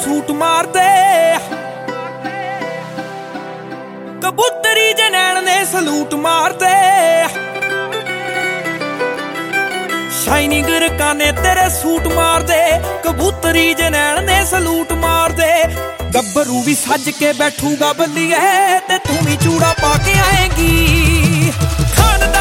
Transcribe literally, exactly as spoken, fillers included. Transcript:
suit मार दे कबूतरी जे नैन ने सलूट मार दे शाइनिंग रकाने तेरे सूट मार दे कबूतरी जे नैन ने सलूट मार दे गब्बरू भी सज के बैठूगा बल्लिए ते तू भी चूड़ा पा के आएगी खान